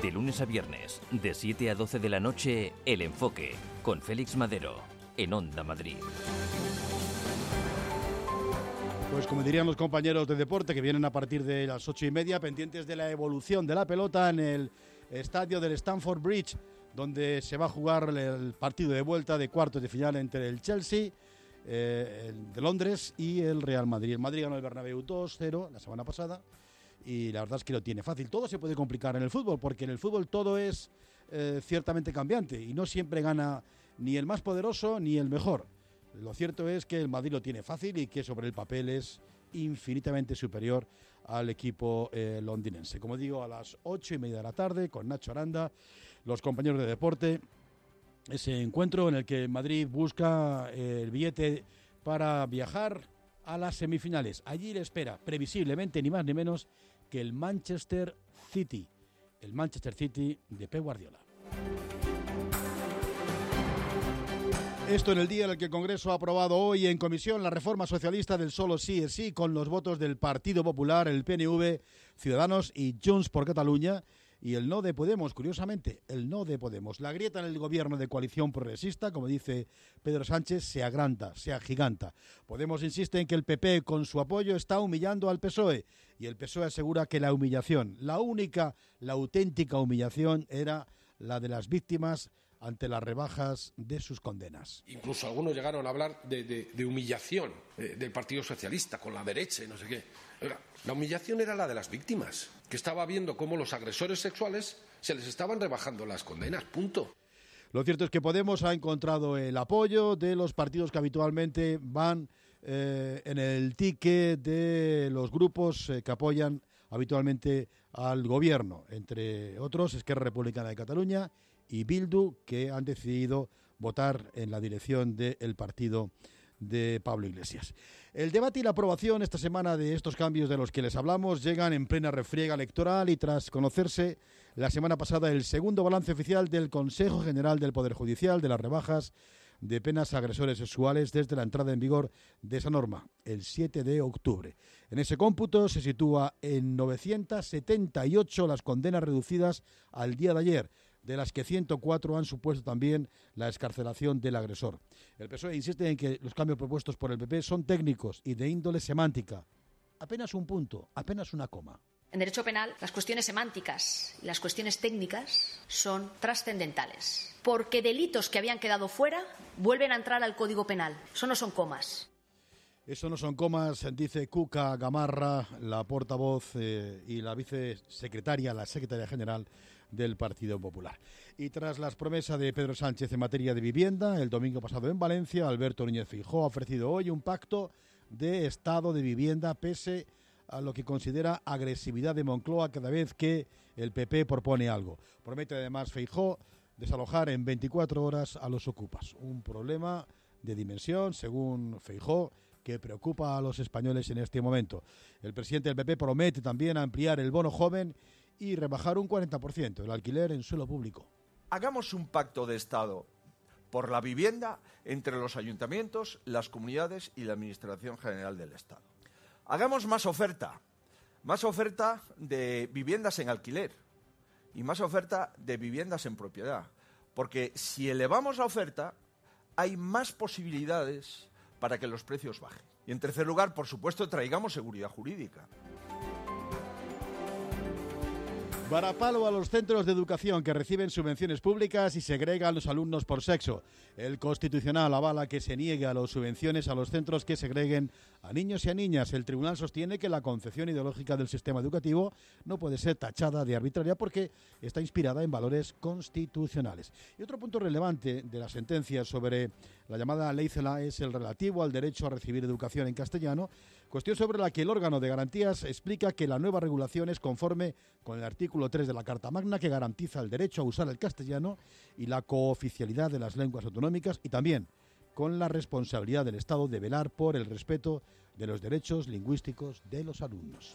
De lunes a viernes, de 7 a 12 de la noche, El Enfoque, con Félix Madero, en Onda Madrid. Pues como dirían los compañeros de deporte que vienen a partir de las 8:30, pendientes de la evolución de la pelota en el estadio del Stamford Bridge, donde se va a jugar el partido de vuelta de cuartos de final entre el Chelsea de Londres y el Real Madrid. El Madrid ganó el Bernabéu 2-0 la semana pasada y la verdad es que lo tiene fácil. Todo se puede complicar en el fútbol, porque en el fútbol todo es ciertamente cambiante y no siempre gana ni el más poderoso ni el mejor. Lo cierto es que el Madrid lo tiene fácil y que sobre el papel es infinitamente superior al equipo londinense. Como digo, a las 8:30 de la tarde, con Nacho Aranda, los compañeros de deporte, ese encuentro en el que Madrid busca el billete para viajar a las semifinales. Allí le espera, previsiblemente, ni más ni menos que el Manchester City de Pep Guardiola. Esto en el día en el que el Congreso ha aprobado hoy en comisión la reforma socialista del solo sí es sí, con los votos del Partido Popular, el PNV, Ciudadanos y Junts por Catalunya, y el no de Podemos, curiosamente, el no de Podemos. La grieta en el gobierno de coalición progresista, como dice Pedro Sánchez, se agranda, se agiganta. Podemos insiste en que el PP, con su apoyo, está humillando al PSOE, y el PSOE asegura que la humillación, la auténtica humillación, era la de las víctimas ante las rebajas de sus condenas. Incluso algunos llegaron a hablar de humillación del Partido Socialista con la derecha y no sé qué. Oiga, la humillación era la de las víctimas, que estaba viendo cómo los agresores sexuales se les estaban rebajando las condenas, punto. Lo cierto es que Podemos ha encontrado el apoyo de los partidos que habitualmente van en el ticket de los grupos que apoyan habitualmente al gobierno, entre otros Esquerra Republicana de Cataluña y Bildu, que han decidido votar en la dirección del partido de Pablo Iglesias. El debate y la aprobación esta semana de estos cambios de los que les hablamos llegan en plena refriega electoral y tras conocerse la semana pasada el segundo balance oficial del Consejo General del Poder Judicial de las rebajas de penas a agresores sexuales desde la entrada en vigor de esa norma, el 7 de octubre. En ese cómputo se sitúa en 978 las condenas reducidas al día de ayer, de las que 104 han supuesto también la excarcelación del agresor. El PSOE insiste en que los cambios propuestos por el PP son técnicos y de índole semántica. Apenas un punto, apenas una coma. En derecho penal, las cuestiones semánticas y las cuestiones técnicas son trascendentales, porque delitos que habían quedado fuera vuelven a entrar al Código Penal. Eso no son comas. Eso no son comas, dice Cuca Gamarra, la portavoz y la vicesecretaria, la secretaria general del Partido Popular. Y tras las promesas de Pedro Sánchez en materia de vivienda, el domingo pasado en Valencia, Alberto Núñez Feijóo ha ofrecido hoy un pacto de estado de vivienda pese a lo que considera agresividad de Moncloa cada vez que el PP propone algo. Promete además Feijóo desalojar en 24 horas a los ocupas. Un problema de dimensión, según Feijóo, que preocupa a los españoles en este momento. El presidente del PP promete también ampliar el bono joven y rebajar un 40% el alquiler en suelo público. Hagamos un pacto de Estado por la vivienda entre los ayuntamientos, las comunidades y la Administración General del Estado. Hagamos más oferta de viviendas en alquiler y más oferta de viviendas en propiedad, porque si elevamos la oferta hay más posibilidades para que los precios bajen. Y en tercer lugar, por supuesto, traigamos seguridad jurídica. Varapalo a los centros de educación que reciben subvenciones públicas y segregan a los alumnos por sexo. El Constitucional avala que se niegue a las subvenciones a los centros que segreguen a niños y a niñas. El Tribunal sostiene que la concepción ideológica del sistema educativo no puede ser tachada de arbitraria porque está inspirada en valores constitucionales. Y otro punto relevante de la sentencia sobre la llamada Ley Celaá es el relativo al derecho a recibir educación en castellano, cuestión sobre la que el órgano de garantías explica que la nueva regulación es conforme con el artículo 3 de la Carta Magna, que garantiza el derecho a usar el castellano y la cooficialidad de las lenguas autonómicas, y también con la responsabilidad del Estado de velar por el respeto de los derechos lingüísticos de los alumnos.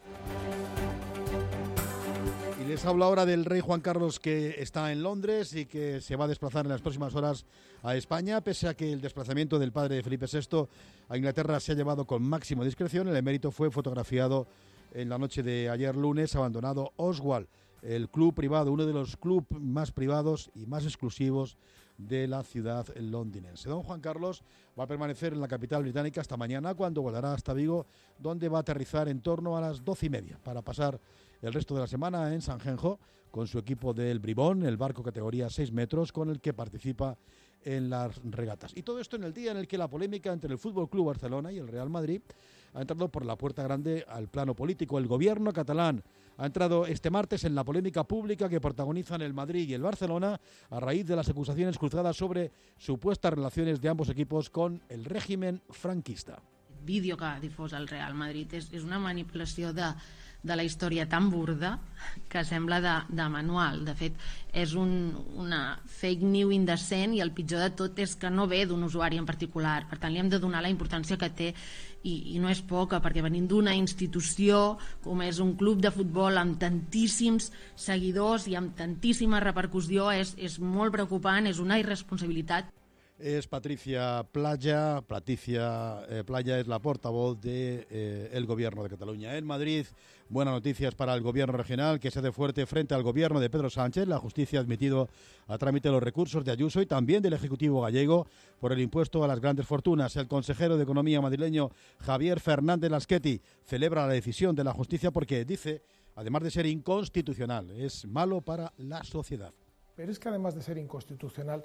Y les hablo ahora del rey Juan Carlos, que está en Londres y que se va a desplazar en las próximas horas a España. Pese a que el desplazamiento del padre de Felipe VI a Inglaterra se ha llevado con máxima discreción, el emérito fue fotografiado en la noche de ayer lunes abandonado Oswald, el club privado, uno de los clubes más privados y más exclusivos de la ciudad londinense. Don Juan Carlos va a permanecer en la capital británica hasta mañana, cuando volará hasta Vigo, donde va a aterrizar en torno a las 12:30 para pasar el resto de la semana en Sanjenjo con su equipo del Bribón, el barco categoría 6 metros con el que participa en las regatas. Y todo esto en el día en el que la polémica entre el Fútbol Club Barcelona y el Real Madrid ha entrado por la puerta grande al plano político. El gobierno catalán ha entrado este martes en la polémica pública que protagonizan el Madrid y el Barcelona a raíz de las acusaciones cruzadas sobre supuestas relaciones de ambos equipos con el régimen franquista. El vídeo que ha difós el Real Madrid és una manipulació de la història tan burda que sembla de manual. De fet, és una fake news indecent, i el pitjor de tot és que no ve d'un usuari en particular. Per tant, li hem de donar la importància que té, i no és poca, perquè venim d'una institució com és un club de futbol amb tantíssims seguidors i amb tantíssima repercussió, és molt preocupant, és una irresponsabilitat. Es Patricia Playa. Playa es la portavoz del Gobierno de Cataluña. En Madrid, buenas noticias para el Gobierno regional, que se hace fuerte frente al Gobierno de Pedro Sánchez. La justicia ha admitido a trámite los recursos de Ayuso y también del Ejecutivo gallego por el impuesto a las grandes fortunas. El consejero de Economía madrileño, Javier Fernández Laschetti, celebra la decisión de la justicia porque dice, además de ser inconstitucional, es malo para la sociedad. Pero es que además de ser inconstitucional,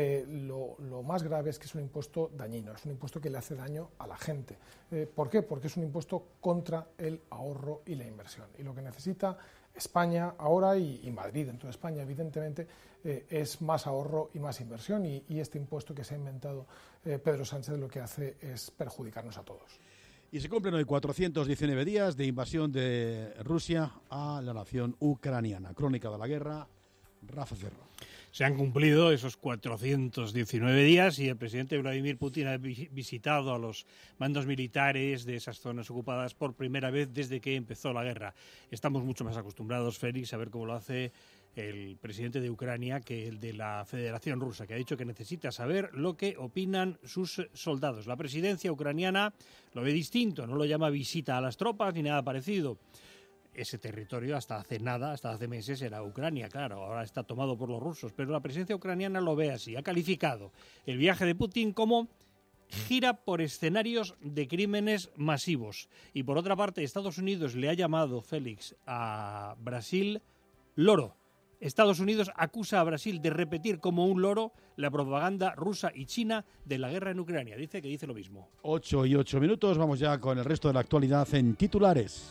lo más grave es que es un impuesto dañino, es un impuesto que le hace daño a la gente. ¿Por qué? Porque es un impuesto contra el ahorro y la inversión. Y lo que necesita España ahora, y Madrid dentro de España, evidentemente, es más ahorro y más inversión. Y este impuesto que se ha inventado Pedro Sánchez lo que hace es perjudicarnos a todos. Y se cumplen hoy 419 días de invasión de Rusia a la nación ucraniana. Crónica de la guerra. Rafa Cerro. Se han cumplido esos 419 días y el presidente Vladimir Putin ha visitado a los mandos militares de esas zonas ocupadas por primera vez desde que empezó la guerra. Estamos mucho más acostumbrados, Félix, a ver cómo lo hace el presidente de Ucrania que el de la Federación Rusa, que ha dicho que necesita saber lo que opinan sus soldados. La presidencia ucraniana lo ve distinto, no lo llama visita a las tropas ni nada parecido. Ese territorio hasta hace meses era Ucrania, claro, ahora está tomado por los rusos, pero la presidencia ucraniana lo ve así. Ha calificado el viaje de Putin como gira por escenarios de crímenes masivos. Y por otra parte, Estados Unidos le ha llamado, Félix, a Brasil loro. Estados Unidos acusa a Brasil de repetir como un loro la propaganda rusa y china de la guerra en Ucrania. Dice que dice lo mismo. 8:08, vamos ya con el resto de la actualidad en titulares.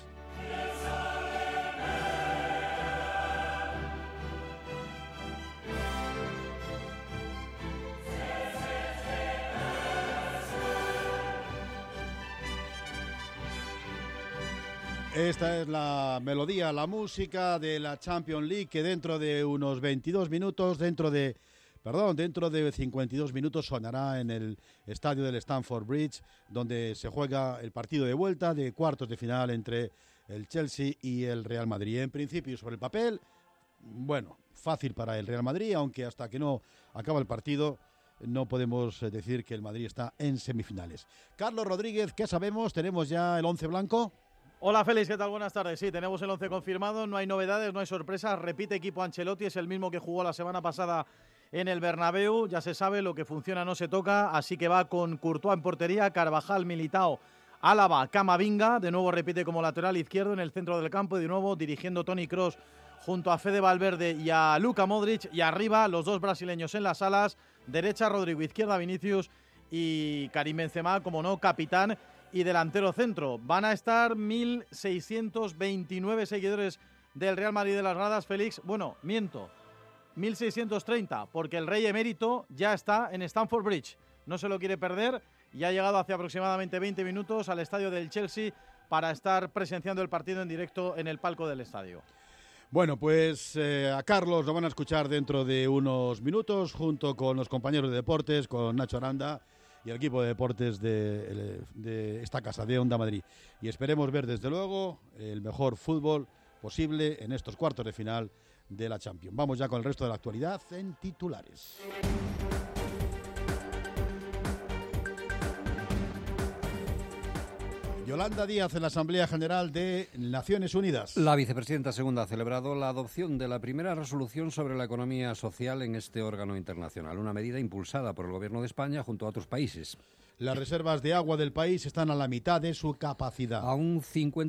Esta es la melodía, la música de la Champions League, que dentro de unos 22 minutos, dentro de 52 minutos sonará en el estadio del Stamford Bridge, donde se juega el partido de vuelta de cuartos de final entre el Chelsea y el Real Madrid. En principio, sobre el papel, bueno, fácil para el Real Madrid, aunque hasta que no acaba el partido no podemos decir que el Madrid está en semifinales. Carlos Rodríguez, ¿qué sabemos? ¿Tenemos ya el 11 blanco? Hola Félix, ¿qué tal? Buenas tardes. Sí, tenemos el 11 confirmado, no hay novedades, no hay sorpresas. Repite equipo Ancelotti, es el mismo que jugó la semana pasada en el Bernabéu. Ya se sabe, lo que funciona no se toca, así que va con Courtois en portería, Carvajal, Militao, Álava, Camavinga. De nuevo repite como lateral izquierdo en el centro del campo y de nuevo dirigiendo Toni Kroos junto a Fede Valverde y a Luka Modric. Y arriba los dos brasileños en las alas, derecha Rodrigo, izquierda Vinicius y Karim Benzema, como no, capitán y delantero centro. Van a estar 1.629 seguidores del Real Madrid de las gradas, Félix. Bueno, miento, 1.630, porque el rey emérito ya está en Stamford Bridge. No se lo quiere perder y ha llegado hace aproximadamente 20 minutos al estadio del Chelsea para estar presenciando el partido en directo en el palco del estadio. Bueno, pues a Carlos lo van a escuchar dentro de unos minutos junto con los compañeros de deportes, con Nacho Aranda y el equipo de deportes de esta casa, de Onda Madrid. Y esperemos ver, desde luego, el mejor fútbol posible en estos cuartos de final de la Champions. Vamos ya con el resto de la actualidad en titulares. Yolanda Díaz en la Asamblea General de Naciones Unidas. La vicepresidenta segunda ha celebrado la adopción de la primera resolución sobre la economía social en este órgano internacional, una medida impulsada por el Gobierno de España junto a otros países. Las reservas de agua del país están a la mitad de su capacidad. A un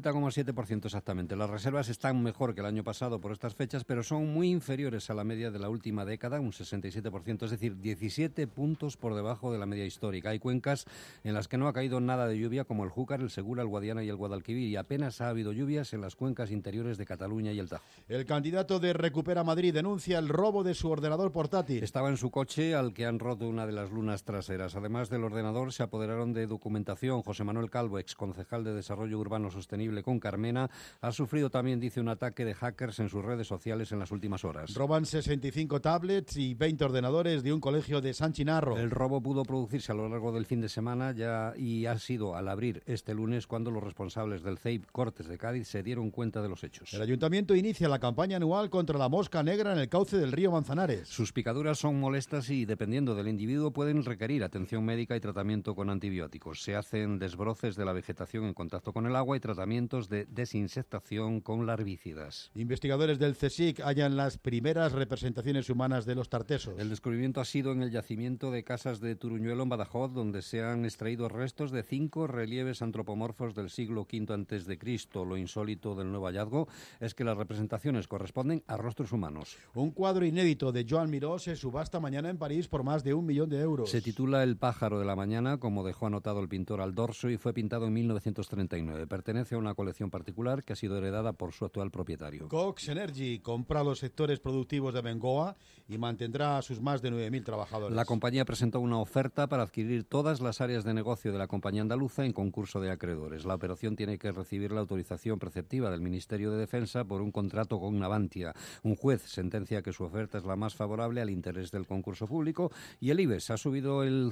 50,7% exactamente. Las reservas están mejor que el año pasado por estas fechas, pero son muy inferiores a la media de la última década, un 67%, es decir, 17 puntos por debajo de la media histórica. Hay cuencas en las que no ha caído nada de lluvia, como el Júcar, el Segura, el Guadiana y el Guadalquivir, y apenas ha habido lluvias en las cuencas interiores de Cataluña y el Tajo. El candidato de Recupera Madrid denuncia el robo de su ordenador portátil. Estaba en su coche, al que han roto una de las lunas traseras. Además del ordenador, se apoderaron de documentación. José Manuel Calvo, exconcejal de Desarrollo Urbano Sostenible con Carmena, ha sufrido también, dice, un ataque de hackers en sus redes sociales en las últimas horas. Roban 65 tablets y 20 ordenadores de un colegio de San Chinarro. El robo pudo producirse a lo largo del fin de semana y ha sido al abrir este lunes cuando los responsables del CEIP Cortes de Cádiz se dieron cuenta de los hechos. El Ayuntamiento inicia la campaña anual contra la mosca negra en el cauce del río Manzanares. Sus picaduras son molestas y, dependiendo del individuo, pueden requerir atención médica y tratamiento con antibióticos. Se hacen desbroces de la vegetación en contacto con el agua y tratamientos de desinsectación con larvicidas. Investigadores del CSIC hallan las primeras representaciones humanas de los tartesos. El descubrimiento ha sido en el yacimiento de Casas de Turuñuelo, en Badajoz, donde se han extraído restos de 5 relieves antropomorfos del siglo V a.C. Lo insólito del nuevo hallazgo es que las representaciones corresponden a rostros humanos. Un cuadro inédito de Joan Miró se subasta mañana en París por más de 1 millón de euros. Se titula El pájaro de la mañana, como dejó anotado el pintor al dorso, y fue pintado en 1939. Pertenece a una colección particular que ha sido heredada por su actual propietario. Cox Energy compra los sectores productivos de Bengoa y mantendrá a sus más de 9.000 trabajadores. La compañía presentó una oferta para adquirir todas las áreas de negocio de la compañía andaluza en concurso de acreedores. La operación tiene que recibir la autorización preceptiva del Ministerio de Defensa por un contrato con Navantia. Un juez sentencia que su oferta es la más favorable al interés del concurso público, y el IBEX ha subido el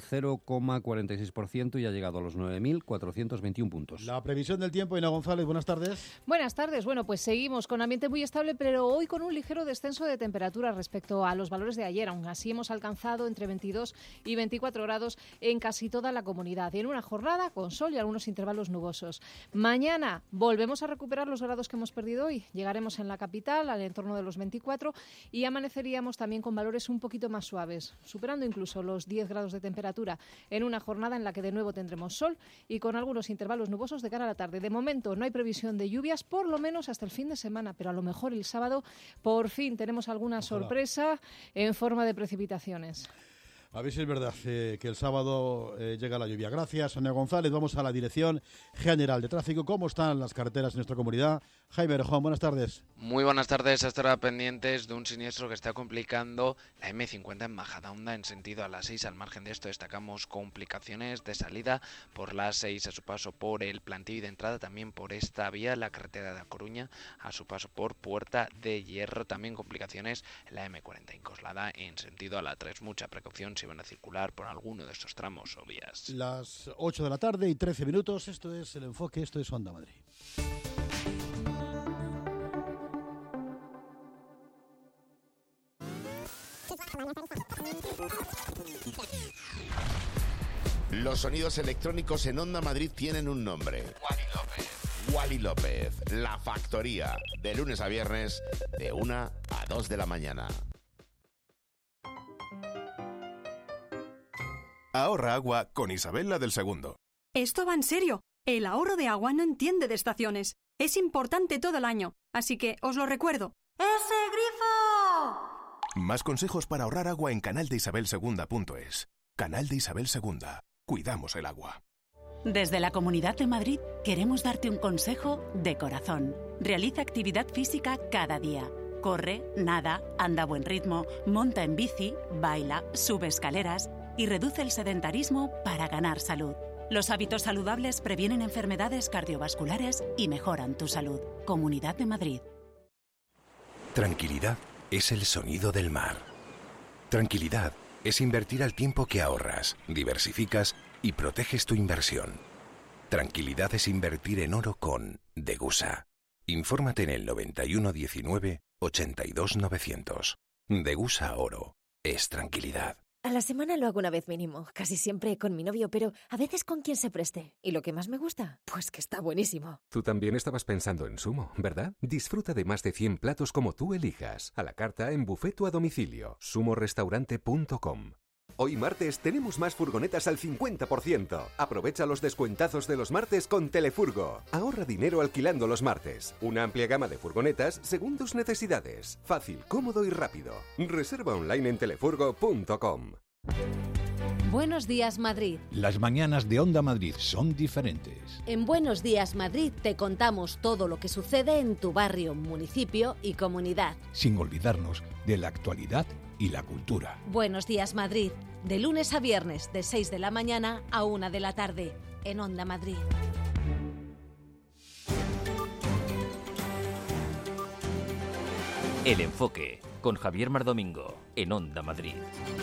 0,46% y ha llegado a los 9.421 puntos. La previsión del tiempo, Ina González, buenas tardes. Buenas tardes. Bueno, pues seguimos con ambiente muy estable, pero hoy con un ligero descenso de temperatura respecto a los valores de ayer. Aún así hemos alcanzado entre 22 y 24 grados en casi toda la comunidad, y en una jornada con sol y algunos intervalos nubosos. Mañana volvemos a recuperar los grados que hemos perdido hoy. Llegaremos en la capital al entorno de los 24 y amaneceríamos también con valores un poquito más suaves, superando incluso los 10 grados de temperatura, en una jornada en la que de nuevo tendremos sol y con algunos intervalos nubosos de cara a la tarde. De momento no hay previsión de lluvias, por lo menos hasta el fin de semana, pero a lo mejor el sábado por fin tenemos alguna sorpresa en forma de precipitaciones. A ver si es verdad que el sábado llega la lluvia. Gracias, Sonia González. Vamos a la Dirección General de Tráfico. ¿Cómo están las carreteras en nuestra comunidad? Jaime Erejón, buenas tardes. Muy buenas tardes. Estará pendientes de un siniestro que está complicando la M50 en Majadahonda en sentido a la 6. Al margen de esto destacamos complicaciones de salida por la 6 a su paso por el Plantío y de entrada también por esta vía, la carretera de A Coruña a su paso por Puerta de Hierro. También complicaciones en la M40 en Coslada en sentido a la 3. Mucha precaución si van a circular por alguno de estos tramos o vías. Las 8 de la tarde y 13 minutos. Esto es El Enfoque, esto es Onda Madrid. Los sonidos electrónicos en Onda Madrid tienen un nombre. Wally López, La Factoría, de lunes a viernes, de 1 a 2 de la mañana. Ahorra agua con Isabel la del Segundo. Esto va en serio. El ahorro de agua no entiende de estaciones. Es importante todo el año, así que os lo recuerdo. ¡Ese grifo! Más consejos para ahorrar agua en canaldeisabelsegunda.es. Canal de Isabel Segunda. Cuidamos el agua. Desde la Comunidad de Madrid queremos darte un consejo de corazón. Realiza actividad física cada día. Corre, nada, anda a buen ritmo, monta en bici, baila, sube escaleras y reduce el sedentarismo para ganar salud. Los hábitos saludables previenen enfermedades cardiovasculares y mejoran tu salud. Comunidad de Madrid. Tranquilidad es el sonido del mar. Tranquilidad es invertir al tiempo que ahorras, diversificas y proteges tu inversión. Tranquilidad es invertir en oro con Degusa. Infórmate en el 91 19 82 900. Degusa Oro es tranquilidad. A la semana lo hago una vez mínimo, casi siempre con mi novio, pero a veces con quien se preste. ¿Y lo que más me gusta? Pues que está buenísimo. Tú también estabas pensando en Sumo, ¿verdad? Disfruta de más de 100 platos como tú elijas, a la carta, en buffet o a domicilio. sumorestaurante.com. Hoy martes tenemos más furgonetas al 50%. Aprovecha los descuentazos de los martes con Telefurgo. Ahorra dinero alquilando los martes. Una amplia gama de furgonetas según tus necesidades. Fácil, cómodo y rápido. Reserva online en telefurgo.com. Buenos días, Madrid. Las mañanas de Onda Madrid son diferentes. En Buenos días, Madrid te contamos todo lo que sucede en tu barrio, municipio y comunidad. Sin olvidarnos de la actualidad y la cultura. Buenos días, Madrid. De lunes a viernes, de 6 de la mañana a 1 de la tarde, en Onda Madrid. El Enfoque, con Javier Mardomingo, en Onda Madrid.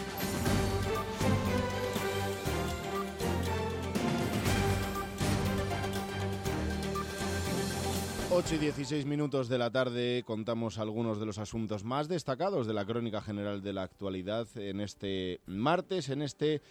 8:16 de la tarde, contamos algunos de los asuntos más destacados de la crónica general de la actualidad en este martes, en este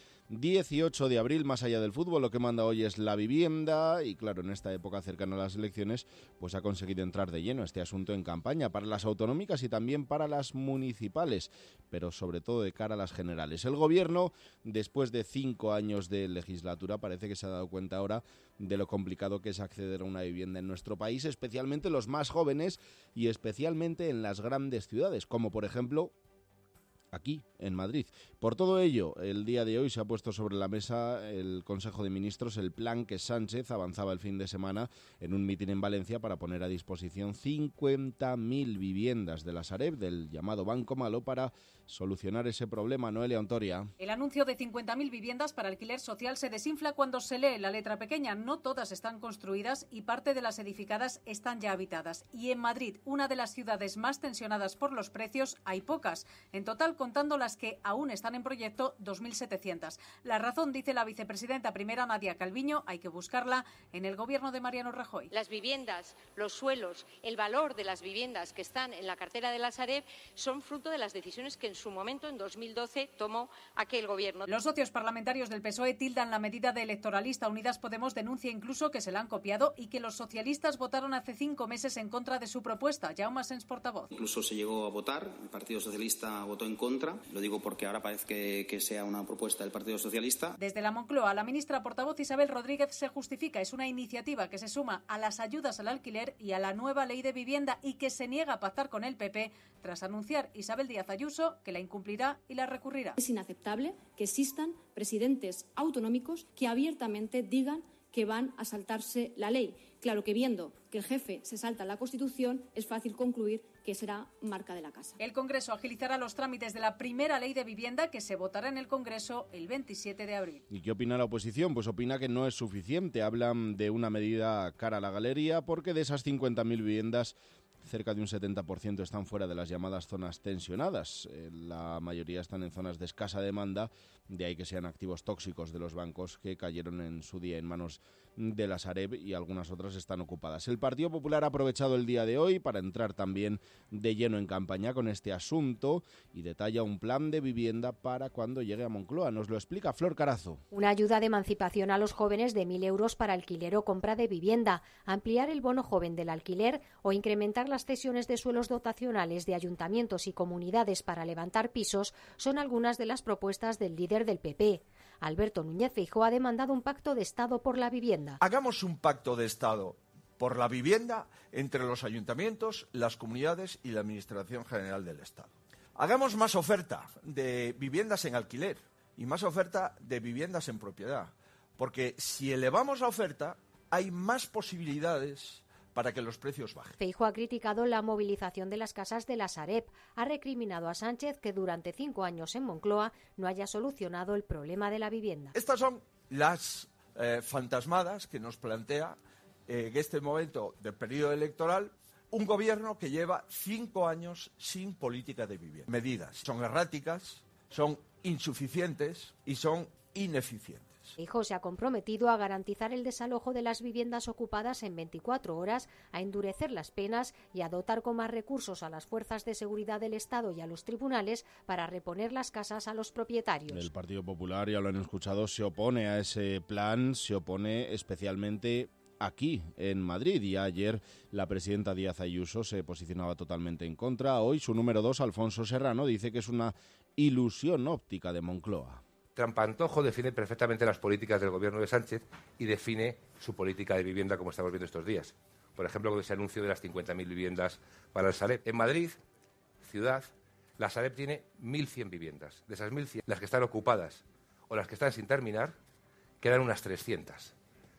18 de abril, más allá del fútbol. Lo que manda hoy es la vivienda y claro, en esta época cercana a las elecciones, pues ha conseguido entrar de lleno este asunto en campaña para las autonómicas y también para las municipales, pero sobre todo de cara a las generales. El gobierno, después de 5 años de legislatura, parece que se ha dado cuenta ahora de lo complicado que es acceder a una vivienda en nuestro país, especialmente los más jóvenes y especialmente en las grandes ciudades, como por ejemplo aquí, en Madrid. Por todo ello, el día de hoy se ha puesto sobre la mesa el Consejo de Ministros el plan que Sánchez avanzaba el fin de semana en un mitin en Valencia para poner a disposición 50.000 viviendas de la Sareb, del llamado Banco Malo, para solucionar ese problema. Noelia Ontoria. El anuncio de 50.000 viviendas para alquiler social se desinfla cuando se lee la letra pequeña. No todas están construidas y parte de las edificadas están ya habitadas. Y en Madrid, una de las ciudades más tensionadas por los precios, hay pocas. En total, contando las que aún están en proyecto, 2.700. La razón, dice la vicepresidenta primera Nadia Calviño, hay que buscarla en el gobierno de Mariano Rajoy. Las viviendas, los suelos, el valor de las viviendas que están en la cartera de la Sareb son fruto de las decisiones que en su momento, en 2012, tomó aquel gobierno. Los socios parlamentarios del PSOE tildan la medida de electoralista. Unidas Podemos denuncia incluso que se la han copiado y que los socialistas votaron hace 5 meses en contra de su propuesta. Jaume Asens, portavoz. Incluso se llegó a votar, el Partido Socialista votó en contra. Lo digo porque ahora parece que sea una propuesta del Partido Socialista. Desde la Moncloa, la ministra portavoz Isabel Rodríguez se justifica. Es una iniciativa que se suma a las ayudas al alquiler y a la nueva ley de vivienda y que se niega a pactar con el PP tras anunciar Isabel Díaz Ayuso que la incumplirá y la recurrirá. Es inaceptable que existan presidentes autonómicos que abiertamente digan que van a saltarse la ley. Claro que viendo que el jefe se salta la Constitución, es fácil concluir que será marca de la casa. El Congreso agilizará los trámites de la primera ley de vivienda que se votará en el Congreso el 27 de abril. ¿Y qué opina la oposición? Pues opina que no es suficiente. Hablan de una medida cara a la galería porque de esas 50.000 viviendas, cerca de un 70% están fuera de las llamadas zonas tensionadas. La mayoría están en zonas de escasa demanda, de ahí que sean activos tóxicos de los bancos que cayeron en su día en manos de la Sareb y algunas otras están ocupadas. El Partido Popular ha aprovechado el día de hoy para entrar también de lleno en campaña con este asunto y detalla un plan de vivienda para cuando llegue a Moncloa. Nos lo explica Flor Carazo. Una ayuda de emancipación a los jóvenes de 1.000 euros para alquiler o compra de vivienda, ampliar el bono joven del alquiler o incrementar las cesiones de suelos dotacionales de ayuntamientos y comunidades para levantar pisos son algunas de las propuestas del líder del PP. Alberto Núñez Feijóo ha demandado un pacto de Estado por la vivienda. Hagamos un pacto de Estado por la vivienda entre los ayuntamientos, las comunidades y la Administración General del Estado. Hagamos más oferta de viviendas en alquiler y más oferta de viviendas en propiedad, porque si elevamos la oferta hay más posibilidades para que los precios bajen. Feijóo ha criticado la movilización de las casas de la Sareb. Ha recriminado a Sánchez que durante 5 años en Moncloa no haya solucionado el problema de la vivienda. Estas son las fantasmadas que nos plantea en este momento del periodo electoral un gobierno que lleva 5 años sin política de vivienda. Medidas son erráticas, son insuficientes y son ineficientes. Feijóo se ha comprometido a garantizar el desalojo de las viviendas ocupadas en 24 horas, a endurecer las penas y a dotar con más recursos a las fuerzas de seguridad del Estado y a los tribunales para reponer las casas a los propietarios. El Partido Popular, ya lo han escuchado, se opone a ese plan, se opone especialmente aquí, en Madrid, y ayer la presidenta Díaz Ayuso se posicionaba totalmente en contra. Hoy su número 2, Alfonso Serrano, dice que es una ilusión óptica de Moncloa. Trampantojo define perfectamente las políticas del gobierno de Sánchez y define su política de vivienda como estamos viendo estos días. Por ejemplo, con ese anuncio de las 50.000 viviendas para el Sareb. En Madrid, ciudad, la Sareb tiene 1.100 viviendas. De esas 1.100, las que están ocupadas o las que están sin terminar, quedan unas 300.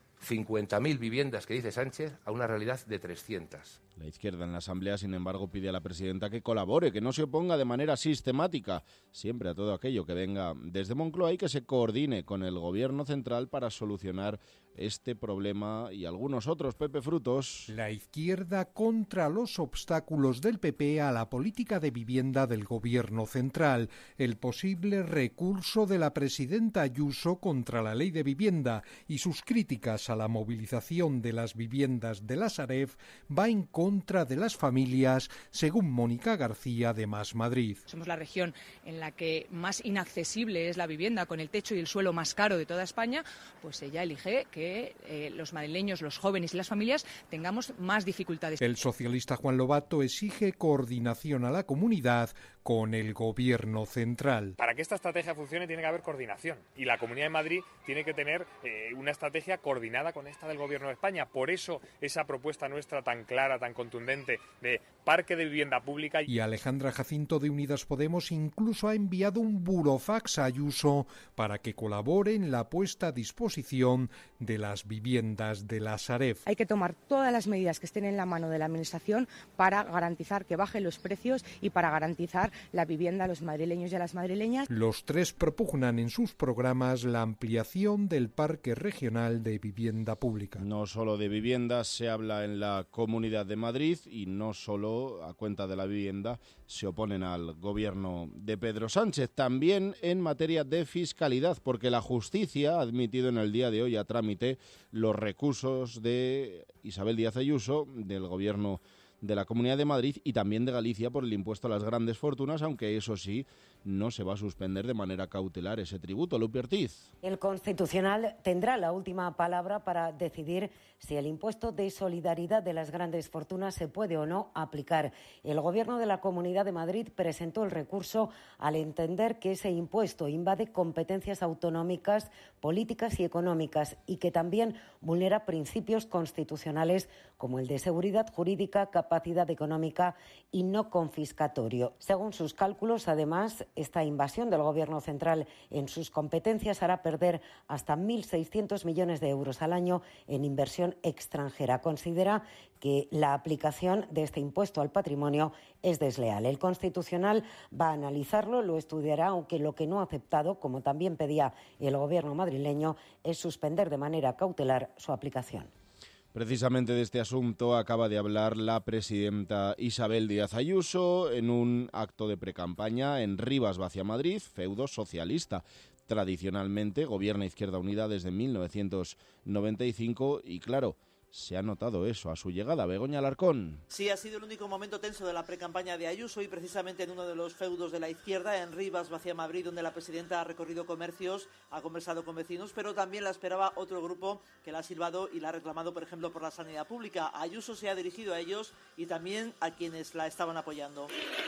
50.000 viviendas que dice Sánchez a una realidad de 300. La izquierda en la Asamblea, sin embargo, pide a la presidenta que colabore, que no se oponga de manera sistemática siempre a todo aquello que venga desde Moncloa y que se coordine con el Gobierno central para solucionar este problema y algunos otros. Pepe Frutos. La izquierda contra los obstáculos del PP a la política de vivienda del Gobierno central. El posible recurso de la presidenta Ayuso contra la ley de vivienda y sus críticas a la movilización de las viviendas de la Sareb va en contra de las familias, según Mónica García de Más Madrid. Somos la región en la que más inaccesible es la vivienda, con el techo y el suelo más caro de toda España, pues ella elige que los madrileños, los jóvenes y las familias tengamos más dificultades. El socialista Juan Lobato exige coordinación a la comunidad con el Gobierno central. Para que esta estrategia funcione tiene que haber coordinación y la Comunidad de Madrid tiene que tener una estrategia coordinada con esta del Gobierno de España. Por eso esa propuesta nuestra tan clara, tan contundente de parque de vivienda pública. Y Alejandra Jacinto de Unidas Podemos incluso ha enviado un burofax a Ayuso para que colabore en la puesta a disposición de las viviendas de la Sareb. Hay que tomar todas las medidas que estén en la mano de la Administración para garantizar que bajen los precios y para garantizar la vivienda a los madrileños y a las madrileñas. Los tres propugnan en sus programas la ampliación del Parque Regional de Vivienda Pública. No solo de viviendas se habla en la Comunidad de Madrid y no solo a cuenta de la vivienda se oponen al gobierno de Pedro Sánchez. También en materia de fiscalidad, porque la justicia ha admitido en el día de hoy a trámite los recursos de Isabel Díaz Ayuso, del gobierno de la Comunidad de Madrid y también de Galicia por el impuesto a las grandes fortunas, aunque eso sí, no se va a suspender de manera cautelar ese tributo. Lupi Ortiz. El Constitucional tendrá la última palabra para decidir si el impuesto de solidaridad de las grandes fortunas se puede o no aplicar. El Gobierno de la Comunidad de Madrid presentó el recurso al entender que ese impuesto invade competencias autonómicas, políticas y económicas y que también vulnera principios constitucionales como el de seguridad jurídica, capacidad económica y no confiscatorio. Según sus cálculos, además, esta invasión del Gobierno central en sus competencias hará perder hasta 1.600 millones de euros al año en inversión extranjera. Considera que la aplicación de este impuesto al patrimonio es desleal. El Constitucional va a analizarlo, lo estudiará, aunque lo que no ha aceptado, como también pedía el Gobierno madrileño, es suspender de manera cautelar su aplicación. Precisamente de este asunto acaba de hablar la presidenta Isabel Díaz Ayuso en un acto de precampaña en Rivas Vacia Madrid, feudo socialista. Tradicionalmente gobierna Izquierda Unida desde 1995 y claro, se ha notado eso a su llegada. Begoña Alarcón. Sí, ha sido el único momento tenso de la precampaña de Ayuso y precisamente en uno de los feudos de la izquierda, en Rivas Vacia Madrid, donde la presidenta ha recorrido comercios, ha conversado con vecinos, pero también la esperaba otro grupo que la ha silbado y la ha reclamado, por ejemplo, por la sanidad pública. Ayuso se ha dirigido a ellos y también a quienes la estaban apoyando.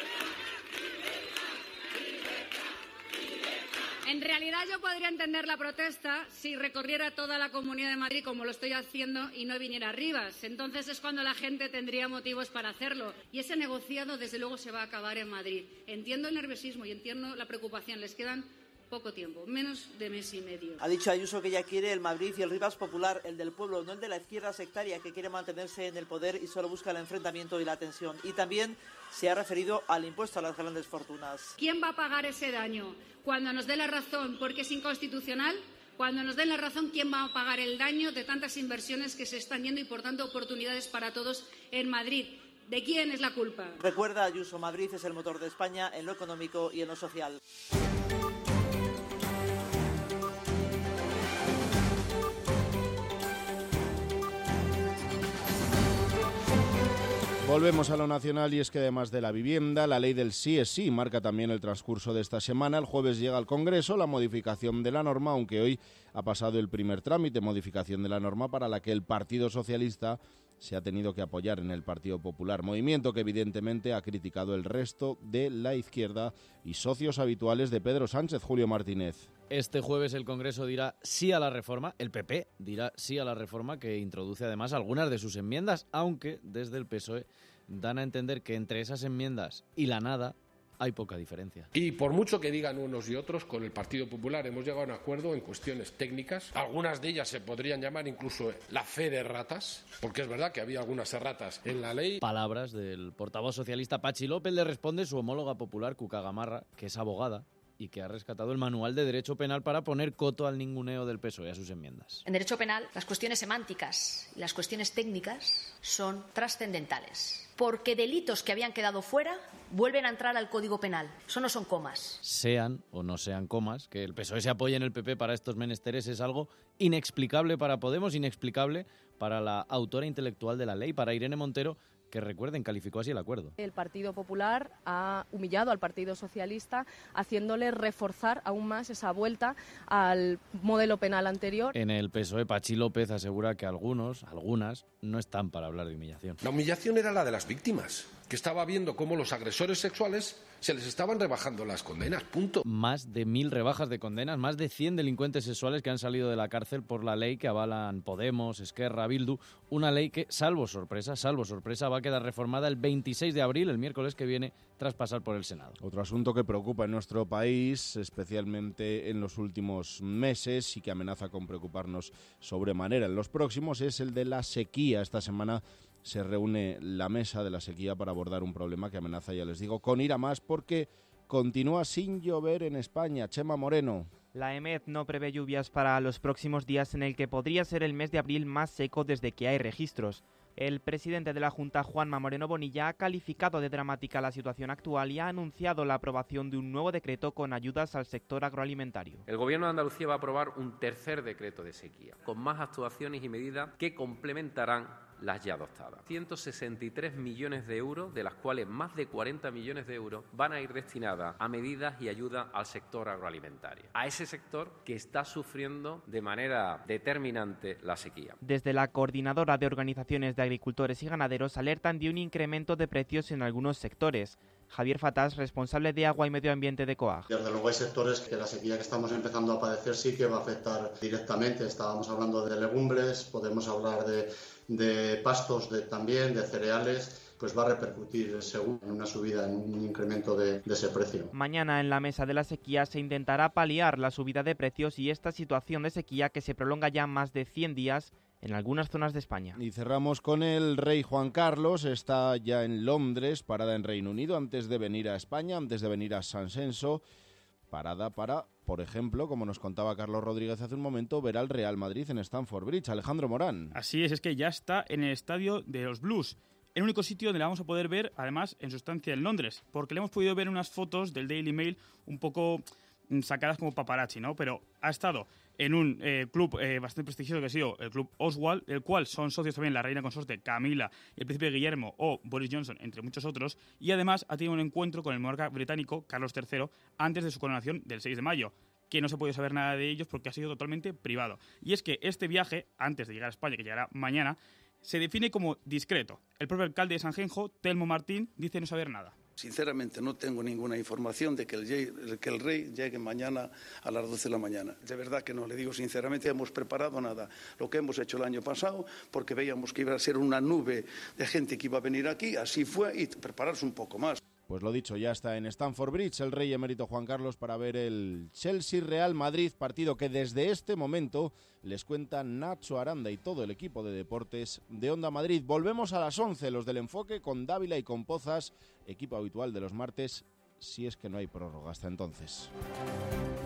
En realidad yo podría entender la protesta si recorriera toda la Comunidad de Madrid como lo estoy haciendo y no viniera a Rivas. Entonces es cuando la gente tendría motivos para hacerlo. Y ese negociado desde luego se va a acabar en Madrid. Entiendo el nerviosismo y entiendo la preocupación. Les quedan poco tiempo, menos de mes y medio. Ha dicho Ayuso que ella quiere el Madrid y el Rivas popular, el del pueblo, no el de la izquierda sectaria que quiere mantenerse en el poder y solo busca el enfrentamiento y la tensión. Y también se ha referido al impuesto a las grandes fortunas. ¿Quién va a pagar ese daño? Cuando nos dé la razón porque es inconstitucional, cuando nos den la razón, ¿quién va a pagar el daño de tantas inversiones que se están yendo y por tanto oportunidades para todos en Madrid? ¿De quién es la culpa? Recuerda, Ayuso, Madrid es el motor de España en lo económico y en lo social. Volvemos a lo nacional y es que además de la vivienda, la ley del sí es sí marca también el transcurso de esta semana. El jueves llega al Congreso la modificación de la norma, aunque hoy ha pasado el primer trámite, modificación de la norma para la que el Partido Socialista se ha tenido que apoyar en el Partido Popular, movimiento que evidentemente ha criticado el resto de la izquierda y socios habituales de Pedro Sánchez. Julio Martínez. Este jueves el Congreso dirá sí a la reforma, el PP dirá sí a la reforma que introduce además algunas de sus enmiendas, aunque desde el PSOE dan a entender que entre esas enmiendas y la nada hay poca diferencia. Y por mucho que digan unos y otros, con el Partido Popular hemos llegado a un acuerdo en cuestiones técnicas. Algunas de ellas se podrían llamar incluso la fe de ratas, porque es verdad que había algunas erratas en la ley. Palabras del portavoz socialista Patxi López le responde su homóloga popular Cuca Gamarra, que es abogada y que ha rescatado el manual de derecho penal para poner coto al ninguneo del PSOE a sus enmiendas. En derecho penal, las cuestiones semánticas y las cuestiones técnicas son trascendentales, porque delitos que habían quedado fuera vuelven a entrar al Código Penal. Eso no son comas. Sean o no sean comas, que el PSOE se apoye en el PP para estos menesteres es algo inexplicable para Podemos, inexplicable para la autora intelectual de la ley, para Irene Montero, que recuerden, calificó así el acuerdo. El Partido Popular ha humillado al Partido Socialista, haciéndole reforzar aún más esa vuelta al modelo penal anterior. En el PSOE, Patxi López asegura que algunas, no están para hablar de humillación. La humillación era la de las víctimas, que estaba viendo cómo los agresores sexuales se les estaban rebajando las condenas, punto. Más de 1.000 rebajas de condenas, más de 100 delincuentes sexuales que han salido de la cárcel por la ley que avalan Podemos, Esquerra, Bildu, una ley que, salvo sorpresa, va a quedar reformada el 26 de abril, el miércoles que viene, tras pasar por el Senado. Otro asunto que preocupa en nuestro país, especialmente en los últimos meses y que amenaza con preocuparnos sobremanera en los próximos, es el de la sequía. Esta semana se reúne la mesa de la sequía para abordar un problema que amenaza, ya les digo, con ir a más porque continúa sin llover en España. Chema Moreno. La EMET no prevé lluvias para los próximos días, en el que podría ser el mes de abril más seco desde que hay registros. El presidente de la Junta, Juanma Moreno Bonilla, ha calificado de dramática la situación actual y ha anunciado la aprobación de un nuevo decreto con ayudas al sector agroalimentario. El Gobierno de Andalucía va a aprobar un tercer decreto de sequía, con más actuaciones y medidas que complementarán las ya adoptadas. 163 millones de euros, de las cuales más de 40 millones de euros van a ir destinadas a medidas y ayuda al sector agroalimentario, a ese sector que está sufriendo de manera determinante la sequía. Desde la Coordinadora de Organizaciones de Agricultores y Ganaderos alertan de un incremento de precios en algunos sectores. Javier Fatás, responsable de Agua y Medio Ambiente de COAG. Desde luego hay sectores que la sequía que estamos empezando a padecer sí que va a afectar directamente. Estábamos hablando de legumbres, podemos hablar de pastos también, de cereales, pues va a repercutir según en una subida, en un incremento de ese precio. Mañana en la mesa de la sequía se intentará paliar la subida de precios y esta situación de sequía que se prolonga ya más de 100 días en algunas zonas de España. Y cerramos con el rey Juan Carlos. Está ya en Londres, parada en Reino Unido, antes de venir a España, antes de venir a San Senso. Parada para, por ejemplo, como nos contaba Carlos Rodríguez hace un momento, ver al Real Madrid en Stamford Bridge. Alejandro Morán. Así es que ya está en el estadio de los Blues. El único sitio donde la vamos a poder ver, además, en su estancia en Londres. Porque le hemos podido ver unas fotos del Daily Mail un poco sacadas como paparazzi, ¿no? Pero ha estado en un club bastante prestigioso que ha sido el Club Oswald, el cual son socios también la reina consorte Camila y el príncipe Guillermo o Boris Johnson, entre muchos otros, y además ha tenido un encuentro con el monarca británico Carlos III antes de su coronación del 6 de mayo, que no se ha podido saber nada de ellos porque ha sido totalmente privado. Y es que este viaje, antes de llegar a España, que llegará mañana, se define como discreto. El propio alcalde de Sanjenjo, Telmo Martín, dice no saber nada. Sinceramente no tengo ninguna información de que el rey llegue mañana a las 12 de la mañana. De verdad que no, le digo sinceramente, hemos preparado nada. Lo que hemos hecho el año pasado, porque veíamos que iba a ser una nube de gente que iba a venir aquí, así fue, y prepararse un poco más. Pues lo dicho, ya está en Stamford Bridge el rey emérito Juan Carlos para ver el Chelsea-Real Madrid, partido que desde este momento les cuenta Nacho Aranda y todo el equipo de deportes de Onda Madrid. Volvemos a las 11, los del Enfoque, con Dávila y con Pozas, equipo habitual de los martes, si es que no hay prórroga hasta entonces.